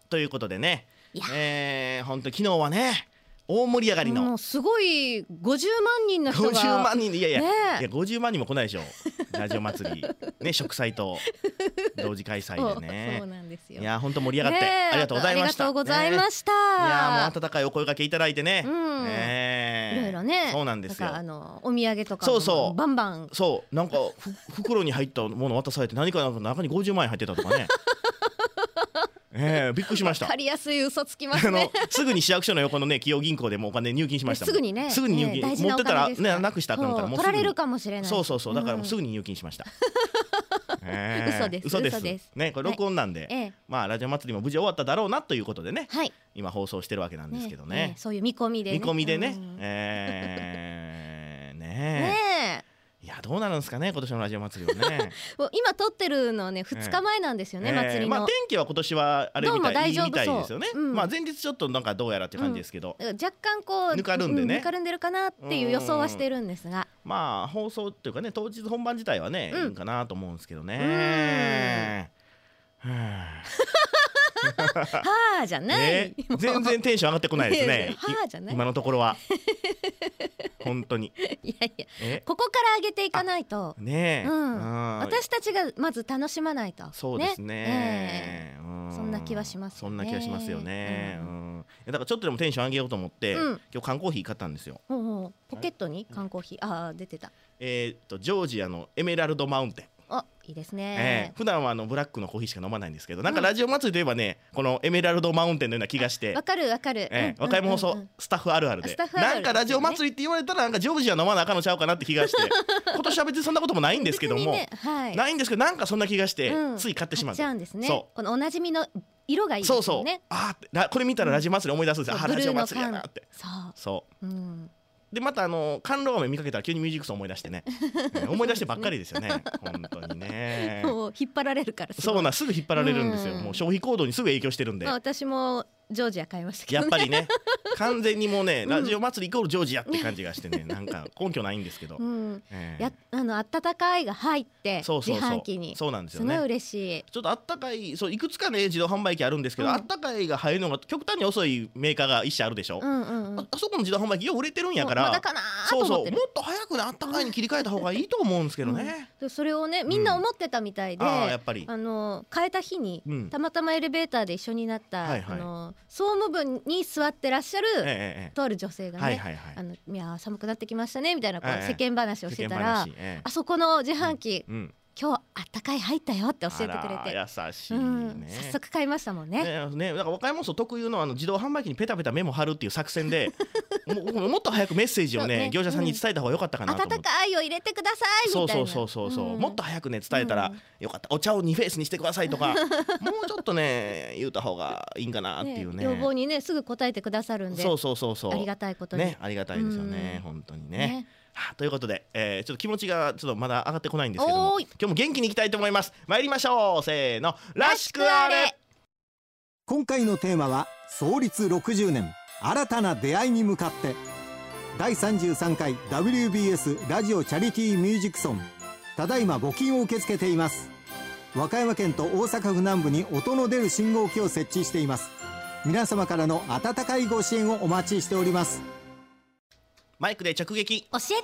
ということでね、 いや本当昨日はね大盛り上がりのもうすごい50万人の人が 50万人いやいや、 ねいや50万人も来ないでしょラジオ祭りね植祭と同時開催でねそうなんですよ。 いや本当盛り上がって、ありがとうございました。 ありがとうございました、 いやもう温かいお声掛けいただいてね、 いろいろね、 そうなんですよ。 なんかお土産とかもそうバンバン、 そうなんか袋に入ったもの渡されて何かなんか中に50万円入ってたとかねびっくりしました。 わかりやすい嘘つきますねすぐに市役所の横のね企業銀行でもお金入金しましたもん。 すぐにね、 すぐに入金、 大事な持ってたらお金ですからねなくしたらあかんからもうすぐに取られるかもしれない。 そうだからもうすぐに入金しました嘘ですね、これ録音なんで、 はいまあラジオ祭りも無事終わっただろうなということでね、 はい、 今放送してるわけなんですけどね、 そういう見込みでね、 ねいやどうなるんですかね今年のラジオ祭りはね今撮ってるのはね2日前なんですよね、祭りの、 まあ天気は今年はあれみたいいいみたいですよね、まあ前日ちょっとなんかどうやらって感じですけど、 若干こうぬかるんでね、 ぬかるんでるかなっていう予想はしてるんですが、 まあ放送っていうかね当日本番自体はね、いいんかなと思うんですけどね。 はあじゃない、 全然テンション上がってこないですねはあじゃない今のところは本当にいやいやここから上げていかないとね、 私たちがまず楽しまないと。 そうですね、 そんな気はしますよね。 そんな気はしますよね、だからちょっとでもテンション上げようと思って、今日缶コーヒー買ったんですよ。 ポケットに缶コーヒー、出てた。 ジョージアのエメラルドマウンテン。 いいですね。 普段はブラックのコーヒーしか飲まないんですけど、なんかラジオ祭りといえばねこのエメラルドマウンテンのような気がして。 わかる、 和歌山放送スタッフあるあるで、なんかラジオ祭りって言われたらなんかジョージア飲まなあかんのちゃうかなって気がして今年は別にそんなこともないんですけども、ないんですけどなんかそんな気がしてつい買ってしまう。 買っちゃうんですね。このおなじみの色がいいですね。そうこれ見たらラジオ祭り思い出すんですよ。ラジオ祭りやなって。そうでまた甘露飴見かけたら急にミュージックソン思い出してね思い出してばっかりですよね本当にね。 もう引っ張られるからすぐ引っ張られるんですよ。もう消費行動にすぐ影響してるんで。 私もジョージア買いましたけど、 やっぱりね完全にもうねラジオ祭りイコールジョージアって感じがしてねなんか根拠ないんですけど、温かいが入って自販機にそうなんですよね。 すごい嬉しい。 ちょっとあったかいいくつかね自動販売機あるんですけど、あったかいが入るのが極端に遅いメーカーが一社あるでしょ。あそこの自動販売機よう売れてるんやから、 まだかなと思ってる。 もっと早くねあったかいに切り替えた方がいいと思うんですけどね。 それをねみんな思ってたみたいで、 やっぱり変えた日にたまたまエレベーターで一緒になった総務部に座ってらっしゃるとある女性がね、いや寒くなってきましたねみたいな世間話をしてたら、あそこの自販機今日あったかい入ったよって教えてくれて、 優しいね。 早速買いましたもんね。 だから和歌山放送特有の自動販売機にペタペタメモ貼るっていう作戦でもっと早くメッセージをね業者さんに伝えた方が良かったかなと思って。 温かいを入れてくださいみたいな。 そうもっと早くね伝えたらよかった。お茶を2フェースにしてくださいとかもうちょっとね言うた方がいいんかなっていうね。 要望にねすぐ答えてくださるんで、ありがたいことにありがたいですよね本当にね。ということで、ちょっと気持ちがちょっとまだ上がってこないんですけども、今日も元気にいきたいと思います。参りましょう。せーの、らしくあれ。 今回のテーマは創立60年新たな出会いに向かって、第33回 WBS ラジオチャリティーミュージックソン、ただいま募金を受け付けています。和歌山県と大阪府南部に音の出る信号機を設置しています。皆様からの温かいご支援をお待ちしております。 マイクで直撃教えてチェリ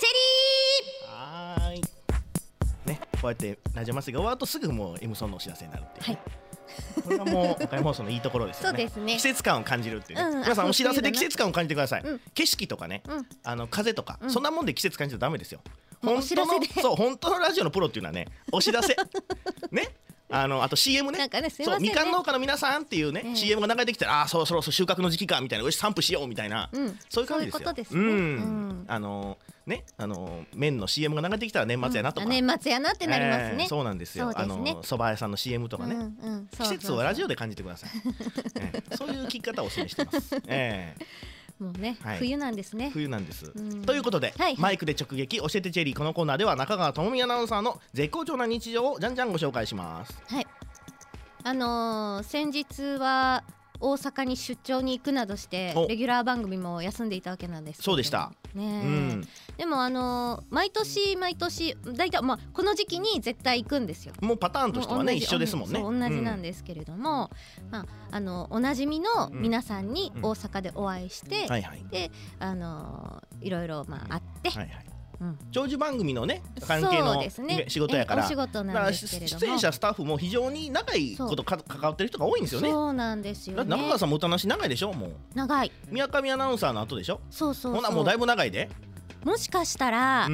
ー。ね、こうやってラジオ祭りが終わるとすぐもう M ソンのお知らせになるっていう、これはもう岡山放送のいいところですよね。 そうですね。 季節感を感じるっていうね、皆さんお知らせで季節感を感じてください。景色とかね、風とか、そんなもんで季節感じちゃダメですよ。本当のラジオのプロっていうのはねお知らせね、あと CM ね、そうみかん農家の皆さんっていうね CM が流れてきたら、そろそろ収穫の時期かみたいな、よし散布しようみたいな、そういう感じですよ。麺の CM が流れてきたら年末やなとか、 年末やなってなりますね。 そうなんですよ。蕎麦屋さんの CM とかね、季節をラジオで感じてください。そういう聞き方をお示してます。 もうね、冬なんですね。 冬なんです。ということで、マイクで直撃教えてチェリー、このコーナーでは中川智美アナウンサーの絶好調な日常をじゃんじゃんご紹介します。 先日は大阪に出張に行くなどしてレギュラー番組も休んでいたわけなんですけど。 そうでしたね。でも毎年だいたいこの時期に絶対行くんですよ。 もうパターンとしてはね一緒ですもんね。 そう同じなんですけれども、おなじみの皆さんに大阪でお会いして、でいろいろあって。 長寿番組のね関係の仕事やから、 お仕事なんですけれども、 出演者スタッフも非常に長いこと関わってる人が多いんですよね。 そうなんですよね。 中川さんも歌なし長いでしょ。もう長い。 宮上アナウンサーの後でしょ。 そうほなもうだいぶ長いで。 もしかしたら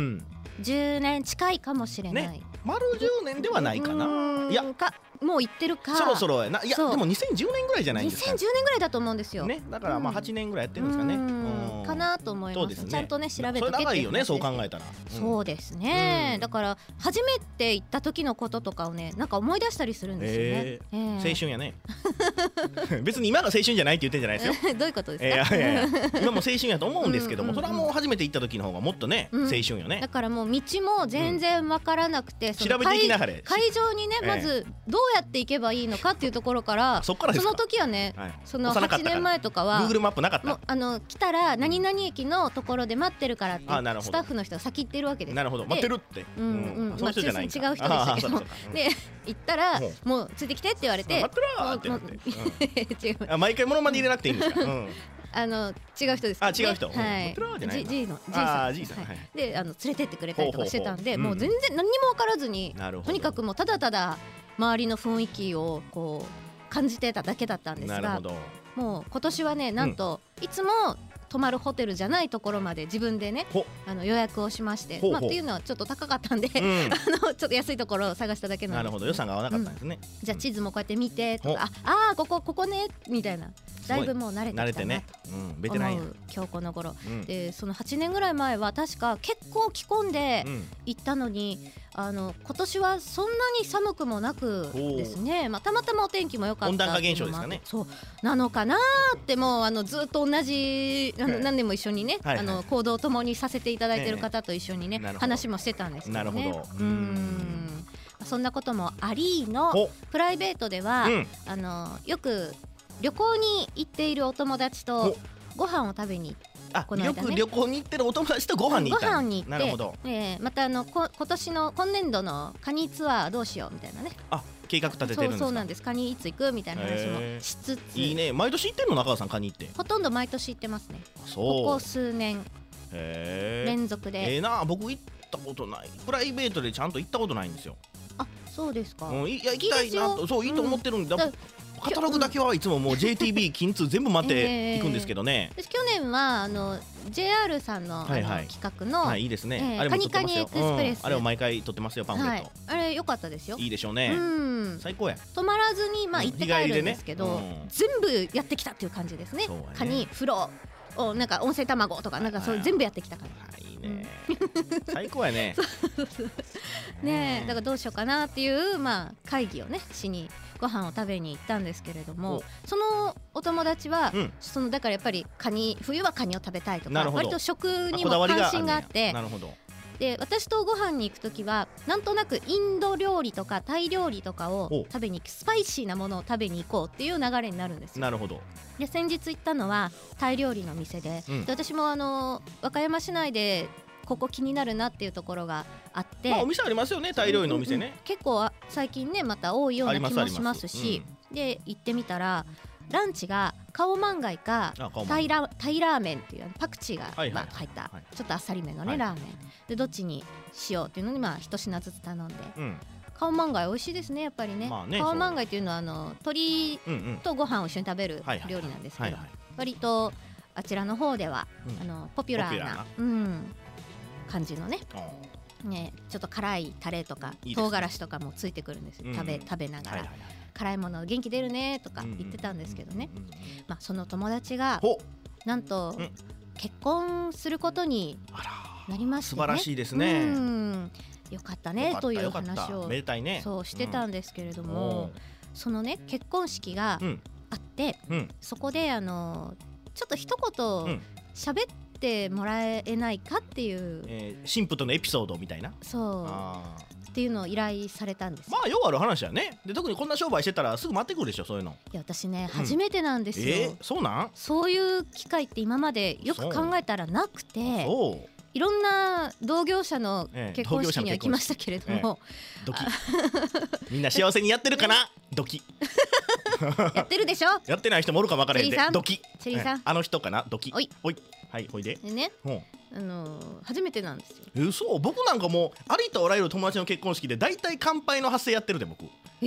10年近いかもしれない。 丸10年ではないかな。いやもう行ってるか。 そろそろやな。いやでも2010年ぐらいじゃないですか。 2010年ぐらいだと思うんですよ。 ね、だから8年ぐらいやってるんですかね。 かなと思います。ちゃんとね調べておけって。 長いよね、そう考えたら。 そうですね。だから初めて行った時のこととかをね、なんか思い出したりするんですよね。 青春やね。別に今が青春じゃないって言ってんじゃないですよ。 どういうことですか。 今も青春やと思うんですけども、それはもう初めて行った時の方がもっとね青春よね。 だからもう道も全然わからなくて、 調べていきなはれ。 会場にねまずどうやって行けばいいのかっていうところから、その時はね、その8年前とかは Google マップなかった。 来たら何々駅のところで待ってるからってスタッフの人が先行ってるわけです。 なるほど、待ってるって。 その人じゃない。違う人でしたけど、で行ったらもうついてきてって言われて、 待ってろって違う。毎回モノマネ入れなくていいんですか。 違う人です。 違う人。 はい。G さん。で連れてってくれたりとかしてたんで、もう全然何にも分からずに、とにかくもうただただ周りの雰囲気をこう感じてただけだったんですが、もう今年はね、なんといつも泊まるホテルじゃないところまで自分でね予約をしまして、っていうのはちょっと高かったんで、ちょっと安いところを探しただけなんです。 なるほど、予算が合わなかったんですね。 じゃあ地図もこうやって見てとか、ここねみたいな、だいぶもう慣れてきたなと思う今日この頃で、その8年ぐらい前は確か結構着込んで行ったのに、今年はそんなに寒くもなくですね、たまたまお天気も良かった。 温暖化現象ですかね。 そうなのかなって、もうずっと同じ何年も一緒にね行動を共にさせていただいている方と一緒にね話もしてたんですけどね。そんなこともありのプライベートではよく旅行に行っているお友達とご飯を食べによく旅行に行ってるお友達とご飯に行った。 ご飯に行って、 なるほど。 また今年度のカニツアーどうしようみたいなね。 計画立ててるんですか。 そうなんです。カニいつ行くみたいな話もしつつ。 いいね。毎年行ってるの中川さん、カニって。 ほとんど毎年行ってますね。ここ数年連続で。 僕行ったことない。プライベートでちゃんと行ったことないんですよ。 そうですか。 いや、行きたいなと。そう、いいと思ってるんだ。カタログだけはいつももう JTB 金通全部待っていくんですけどね。 去年はJR さんの企画のいいですね。カニカニエクスプレス、 あれを毎回撮ってますよ、パンフレット。 あれ良かったですよ。 いいでしょうね。最高や。 泊まらずに行って帰るんですけど、全部やってきたっていう感じですね。カニ、風呂、なんか温泉卵とかなんかそう全部やってきたから。 いいね。最高やね。 ねえ、だからどうしようかなっていう会議をねしにご飯を食べに行ったんですけれども、そのお友達はだからやっぱり冬はカニを食べたいとか、割と食にも関心があって、で私とご飯に行くときはなんとなくインド料理とかタイ料理とかを食べに行く、スパイシーなものを食べに行こうっていう流れになるんですよ。 なるほど。 で先日行ったのはタイ料理の店で、私も和歌山市内でここ気になるなっていうところがあって、 お店ありますよね、タイ料理のお店ね。 結構最近ねまた多いような気もしますし、で行ってみたらランチがカオマンガイかタイラーメンっていうパクチーが入ったちょっとあっさりめのねラーメンで、どっちにしようっていうのに一品ずつ頼んで、カオマンガイ美味しいですね、やっぱりね。カオマンガイっていうのは鶏とご飯を一緒に食べる料理なんですけど、割とあちらの方ではポピュラーな感じのね、ちょっと辛いタレとか唐辛子とかもついてくるんですよ。食べながら辛いもの元気出るねとか言ってたんですけどね、その友達がなんと結婚することになりましてね。 素晴らしいですね。 よかったねという話をそうしてたんですけれども、そのね結婚式があって、そこでちょっと一言喋ってもらえないかっていう、 新婦とのエピソードみたいな。 そうっていうのを依頼されたんです。 まあようある話やね。で特にこんな商売してたらすぐ回ってくるでしょ、そういうの。 いや私ね、初めてなんですよ。 そうなん？ そういう機会って今までよく考えたらなくて、いろんな同業者の結婚式には行きましたけれども、 ドキみんな幸せにやってるかなドキやってるでしょ。 やってない人もおるかも分からへんで、ドキチェリーさん、 あの人かなドキ。 おいはい、ほいでね、初めてなんですよ。 嘘。僕なんかもうありとあらゆる友達の結婚式で大体乾杯の発声やってるで僕。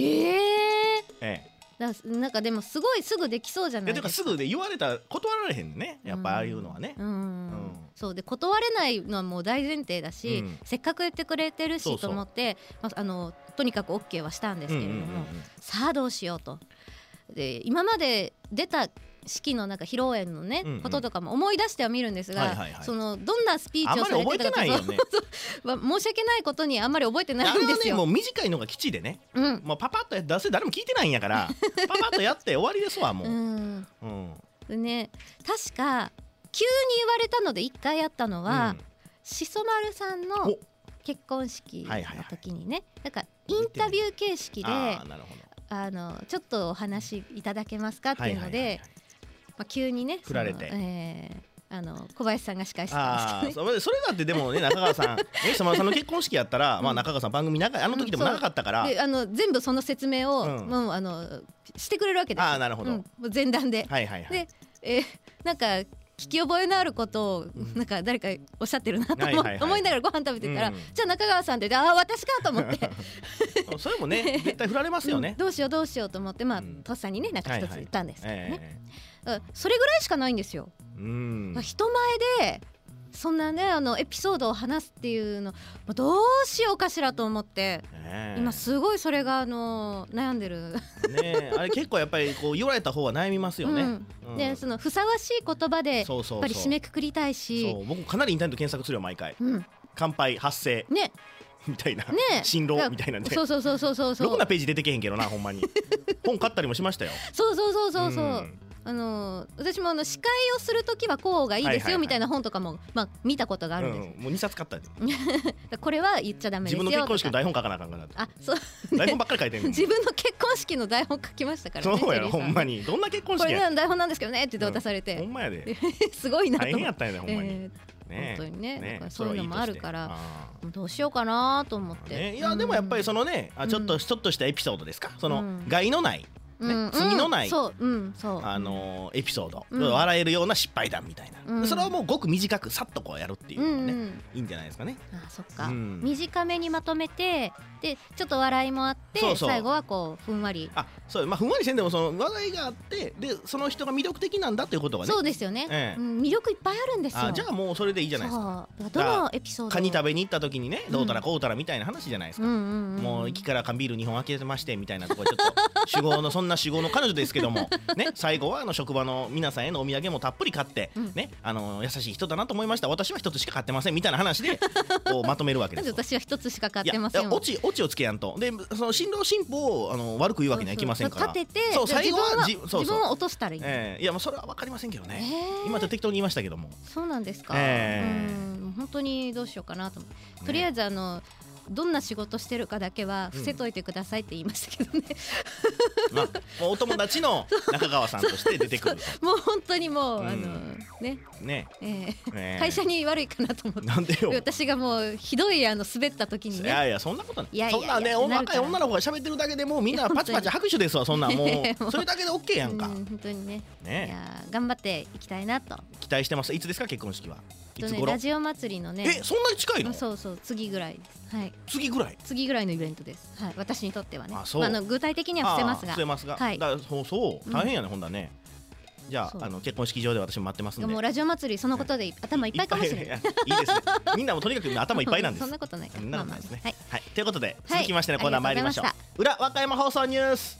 なんかでもすごいすぐできそうじゃないですか。 すぐで言われたら断られへんね、やっぱああいうのはね。 そうで、断れないのはもう大前提だし、せっかく言ってくれてるしと思って、とにかく OK はしたんですけれども、さあどうしようと。で今まで出た式のなんか披露宴のね、こととかも思い出してはみるんですが、そのどんなスピーチをされてたかと申し訳ないことにあんまり覚えてないんですよ。 もう短いのが基地でね、もうパパッとやって、誰も聞いてないんやからパパッとやって終わりですわもう。 ね、確か急に言われたので一回やったのは、しそ丸さんの結婚式の時にね、だからインタビュー形式でちょっとお話いただけますかっていうので、急にね振られて、 小林さんが司会してたんですけどね。 それだってでもね、中川さんしそ丸さんの結婚式やったら、中川さん番組長い、あの時でも長かったから、 全部その説明をもうしてくれるわけですよ。 なるほど。 前段で。でなんか聞き覚えのあることをなんか誰かおっしゃってるなと思いながらご飯食べてたら、じゃあ中川さんって言って、私かと思ってそれもね絶対振られますよね。 どうしようと思って、とっさにねなんか一つ言ったんですけどね。それぐらいしかないんですよ。人前でそんなねエピソードを話すっていうのどうしようかしらと思って、今すごいそれが悩んでるね。あれ結構やっぱりこう言われた方は悩みますよね。 でそのふさわしい言葉でやっぱり締めくくりたいし、 僕かなりインターネット検索するよ毎回。乾杯発声ねみたいな、新郎みたいなんで、 そうろくなページ出てけへんけどな、ほんまに本買ったりもしましたよ。 そう私も司会をするときはこうがいいですよみたいな本とかも見たことがあるんです。 もう2冊買ったこれは言っちゃダメですよ。 自分の結婚式の台本書かなあかんから。 そう台本ばっかり書いてる。 自分の結婚式の台本書きましたからね。 そうやろ、ほんまにどんな結婚式や。 これ台本なんですけどねって言って渡されて、 ほんまやで。 すごいなと。 大変やったんやでほんまに。 本当にね、そういうのもあるからどうしようかなと思って。 いやでもやっぱりそのね、ちょっとしたエピソードですか、その害のない罪のないエピソード、笑えるような失敗談みたいな、それをもうごく短くさっとこうやるっていうのがね、いいんじゃないですかね。 そっか、短めにまとめて、でちょっと笑いもあって、最後はこうふんわり、 ふんわりせんでもその笑いがあって、でその人が魅力的なんだということがね。 そうですよね、魅力いっぱいあるんですよ。 じゃあもうそれでいいじゃないですか。 どのエピソード、 カニ食べに行った時にね、どうたらこうたらみたいな話じゃないですか。もう駅から缶ビール2本開けてましてみたいなところ、ちょっと酒豪のそんな酒豪の彼女ですけどもね、最後は職場の皆さんへのお土産もたっぷり買ってね、優しい人だなと思いました、私は一つしか買ってませんみたいな話でこうまとめるわけですよ。 私は一つしか買ってません。 オチをつけやんと。でその新郎新婦を悪く言うわけにはいきませんから、 立てて最後は自分を落としたらいい。 いやもうそれは分かりませんけどね。今ちょっと適当に言いましたけども。 そうなんですか。本当にどうしようかなと思う。とりあえずどんな仕事してるかだけは伏せといてくださいって言いましたけどね。 もうお友達の中川さんとして出てくると。 もう本当にもう会社に悪いかなと思って。 なんでよ。 私がもうひどい滑った時にね。 いやそんなことない。そんなね、若い女の子が喋ってるだけでもうみんなパチパチ拍手ですわ。そんなもうそれだけで OK やんか。 本当にね。いや頑張っていきたいなと期待してます。いつですか結婚式は。いつ頃？ ラジオ祭りのね。 そんなに近いの？ そう次ぐらいです。はい。 次ぐらいのイベントです。はい。私にとってはね。 そう具体的には伏せますが。 伏せますが。はい。そう大変やね、ほんだね。じゃあ結婚式場で私も待ってますんで。 もうラジオ祭りそのことで頭いっぱいかもしれない。 いいですね。みんなもとにかく頭いっぱいなんです。 そんなことない。 そんなことないですね。はい。ということで続きましてのコーナー参りましょう。裏和歌山放送ニュース。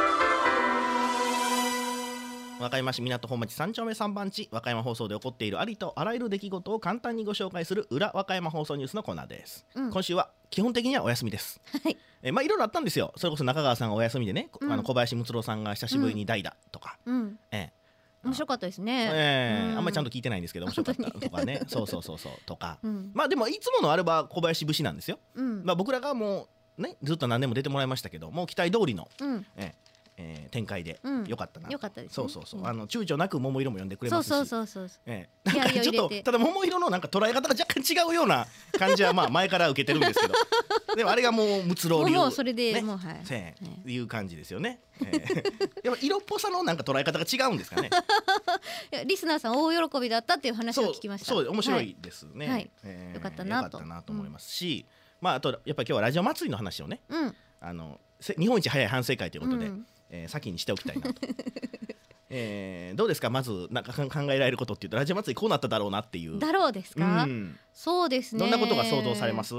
和歌山市港本町3丁目3番地、和歌山放送で起こっているありとあらゆる出来事を簡単にご紹介する裏和歌山放送ニュースのコーナーです。今週は基本的にはお休みです。いろいろあったんですよ。それこそ中川さんがお休みでね、小林睦郎さんが久しぶりに代打とか、 面白かったですね。 あんまりちゃんと聞いてないんですけど面白かったとかねそうとか、まあでもいつものあれば小林節なんですよ。まあ僕らがもうねずっと何年も出てもらいましたけどもう期待通りの展開でよかったな。 よかったです。 そう躊躇なく桃色も呼んでくれますし、なんかちょっとただ桃色のなんか捉え方が若干違うような感じはまあ前から受けてるんですけど、でもあれがもうムツロウ流、 もうそれでもういう感じですよね。やっぱ色っぽさのなんか捉え方が違うんですかね。 リスナーさん大喜びだったっていう話を聞きました。 そう面白いですね。 よかったなと思いますし、まああとやっぱり今日はラジオ祭りの話をね、日本一早い反省会ということで。先にしておきたいなとどうですか、まずなんか考えられることっていうとラジオ祭りこうなっただろうなっていう。 だろうですか、そうですね。 どんなことが想像されます？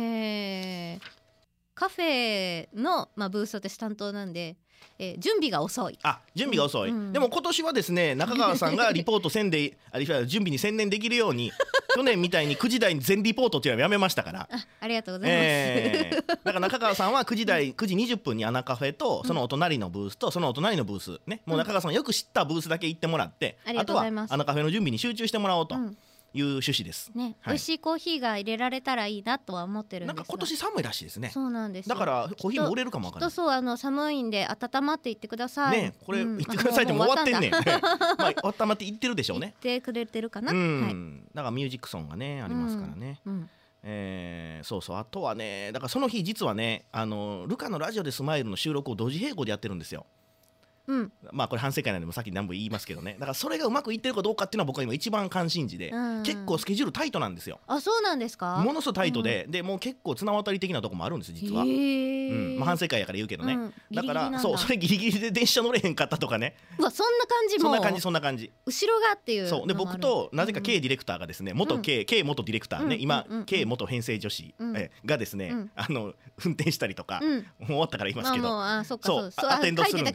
カフェの、ブース私担当なんで、準備が遅い。 準備が遅い、でも今年はですね中川さんがリポートせんで準備に専念できるように去年みたいに9時台に全リポートっていうのはやめましたから。 ありがとうございます。 だから中川さんは9時20分にアナカフェとそのお隣のブースとそのお隣のブースね、もう中川さんよく知ったブースだけ行ってもらって、あとはアナカフェの準備に集中してもらおうという趣旨ですね。美味しいコーヒーが入れられたらいいなとは思ってるんですが、 なんか今年寒いらしいですね。 そうなんです。 だからコーヒーも売れるかもわからない。 そう寒いんで温まっていってください。 ね、これ言ってくださいってもう終わってんねん。まあ温まっていってるでしょうね。 言ってくれてるかな。 だからミュージックソンがねありますからね。あとはね、だからその日実はねルカのラジオでスマイルの収録を同時並行でやってるんですよ。まあこれ反省会なんでもさっき何も言いますけどね、だからそれがうまくいってるかどうかっていうのは僕は今一番関心事で、結構スケジュールタイトなんですよ。 そうなんですか。 ものすごいタイトで、もう結構綱渡り的なとこもあるんです実は。まあ反省会やから言うけどね、だからそれギリギリで電車乗れへんかったとかね。 そんな感じもそんな感じ後ろがっていう。 そうで僕となぜか K ディレクターがですね元 K 元ディレクターね、今 K 元編成女子がですね運転したりとか、もう終わったから言いますけど、アテンドするんです。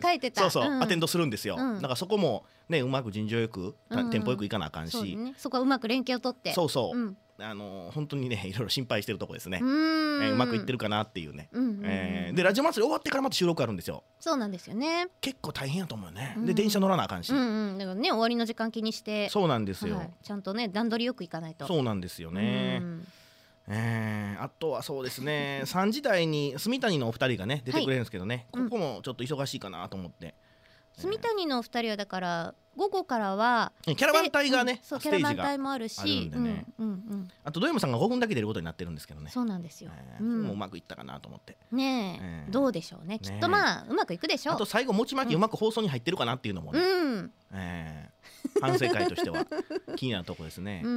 そうアテンドするんですよ。だからそこもねうまく順序よくテンポよくいかなあかんし、 そこはうまく連携を取って、 本当にねいろいろ心配してるとこですね。うまくいってるかなっていうね。でラジオ祭り終わってからまた収録あるんですよ。 そうなんですよね。 結構大変やと思うよね。で電車乗らなあかんし、 だからね終わりの時間気にして。 そうなんですよ。 ちゃんとね段取りよくいかないと。 そうなんですよね。あとはそうですね3時台に住谷のお二人がね出てくれるんですけどね、ここもちょっと忙しいかなと思って。 住谷のお二人はだから午後からはキャラバン隊がね、 キャラバン隊もあるし、 あと土山さんが5分だけ出ることになってるんですけどね。 そうなんですよ。 もううまくいったかなと思ってね。どうでしょうね。きっとまあうまくいくでしょう。 あと最後もちまきうまく放送に入ってるかなっていうのもね、反省会としては気になるとこですね。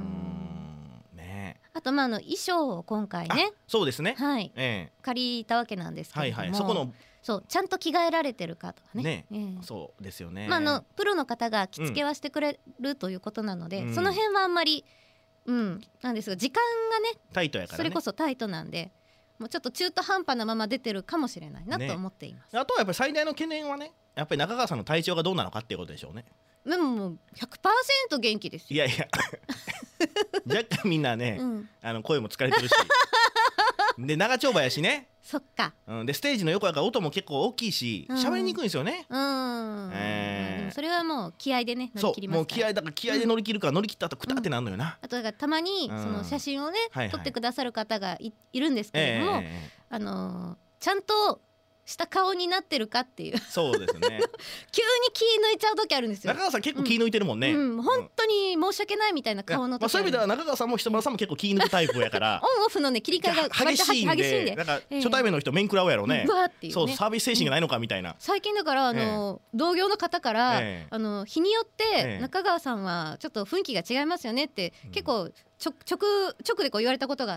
あと衣装を今回ね、 そうですね、 借りたわけなんですけれども、 そこのちゃんと着替えられてるかとかね。 そうですよね。 プロの方が着付けはしてくれるということなので、その辺はあんまりなんですが、時間がねタイトやからね。 それこそタイトなんで、もうちょっと中途半端なまま出てるかもしれないなと思っています。 あとはやっぱり最大の懸念はね、やっぱり中川さんの体調がどうなのかっていうことでしょうね。 でももう 100% 元気ですよ。 いや若干みんなね、声も疲れてるしで長丁場やしね。 そっか。 でステージの横やから音も結構大きいし喋りにくいんですよね。 でもそれはもう気合でね乗り切りますから。 もう気合だから気合で乗り切るから乗り切った後クタってなるのよな。 あとだからたまにその写真をね撮ってくださる方がいるんですけれども、ちゃんとした顔になってるかっていう。 そうですね急に気抜いちゃう時あるんですよ。 中川さん結構気抜いてるもんね。 本当に申し訳ないみたいな顔の時。 そういう意味では中川さんも人村さんも結構気抜くタイプやからオンオフのね切り替えが激しいんで、なんか初対面の人面食らうやろうね。そうサービス精神がないのかみたいな。 最近だから同業の方から日によって中川さんはちょっと雰囲気が違いますよねって結構直でこう言われたことがあって、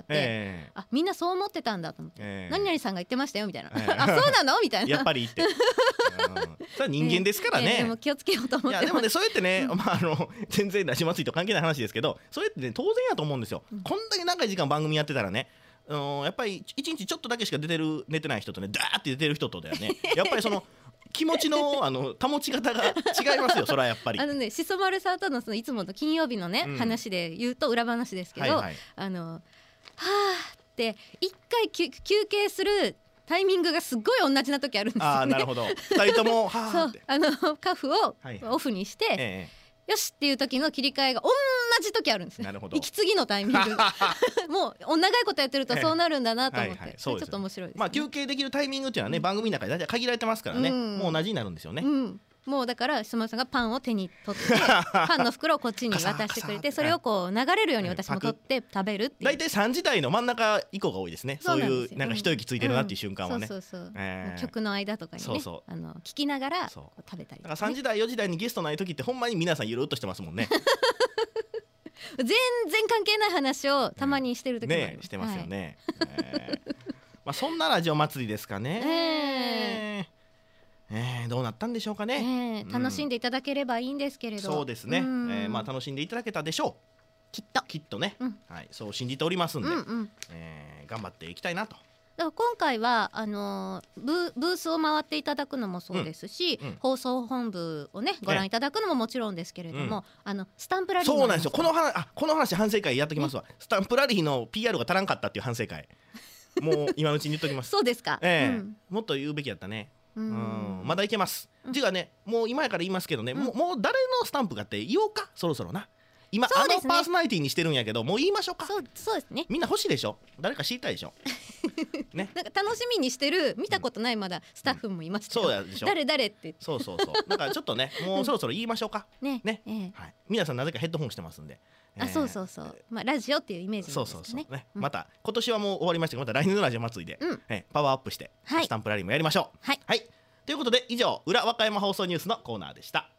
みんなそう思ってたんだと思って、何々さんが言ってましたよみたいなそうなのみたいな。 やっぱりってそれは人間ですからね。 でも気をつけようと思って。いやでもねそうやってね全然ラジオ祭りと関係ない話ですけど、そうやってね当然やと思うんですよ。こんだけ長い時間番組やってたらね、やっぱり一日ちょっとだけしか寝てない人とねダーって出てる人とだよねやっぱりその気持ちの保ち方が違いますよ。それはやっぱりしそ丸さんとのいつもの金曜日のね話で言うと裏話ですけど、はーって一回休憩するタイミングがすっごい同じな時あるんですよね。 あ、なるほど。2人ともそうカフをオフにして、よしっていう時の切り替えが同じ時あるんですね。息継ぎのタイミングもう長いことやってるとそうなるんだなと思って、ちょっと面白いですね。 休憩できるタイミングっていうのはね、番組の中で大体限られてますからね、もう同じになるんですよね。 もうだから質問さんがパンを手に取ってパンの袋をこっちに渡してくれて、それをこう流れるように私も取って食べるっていう。 大体3時台の真ん中以降が多いですね。そういうなんか一息ついてるなっていう瞬間はね。 曲の間とかにね、聞きながら食べたり。 だから3時台4時台にゲストない時ってほんまに皆さんゆるっとしてますもんね。 全然関係ない話をたまにしてる時もあります。 してますよね。そんなラジオ祭りですかね。どうなったんでしょうかね。 楽しんでいただければいいんですけれど。 そうですね。楽しんでいただけたでしょう。 きっとね。そう信じておりますんで、頑張っていきたいなと。 だから今回はブースを回っていただくのもそうですし、放送本部をねご覧いただくのももちろんですけれども、スタンプラリーそうなんですよ。この話反省会やっときますわ。スタンプラリーの PR が足らんかったっていう反省会、もう今のうちに言っときます。 そうですか。 もっと言うべきやったね。まだいけます。てかね、もう今やから言いますけどね、もう誰のスタンプかって言おうか、そろそろな。今パーソナリティにしてるんやけど、もう言いましょうか。 そうですね。 みんな欲しいでしょ。誰か知りたいでしょ。 ね。なんか楽しみにしてる、見たことないまだスタッフもいましたよ。 そうやでしょ。 誰って。 そう。だからちょっとね、もうそろそろ言いましょうか。ね。はい。皆さんなぜかヘッドホンしてますんで。 そう。ラジオっていうイメージですね。 そうね。また今年はもう終わりましたけど、また来年のラジオ祭りでパワーアップしてスタンプラリーもやりましょう。はい。ということで以上、裏和歌山放送ニュースのコーナーでした。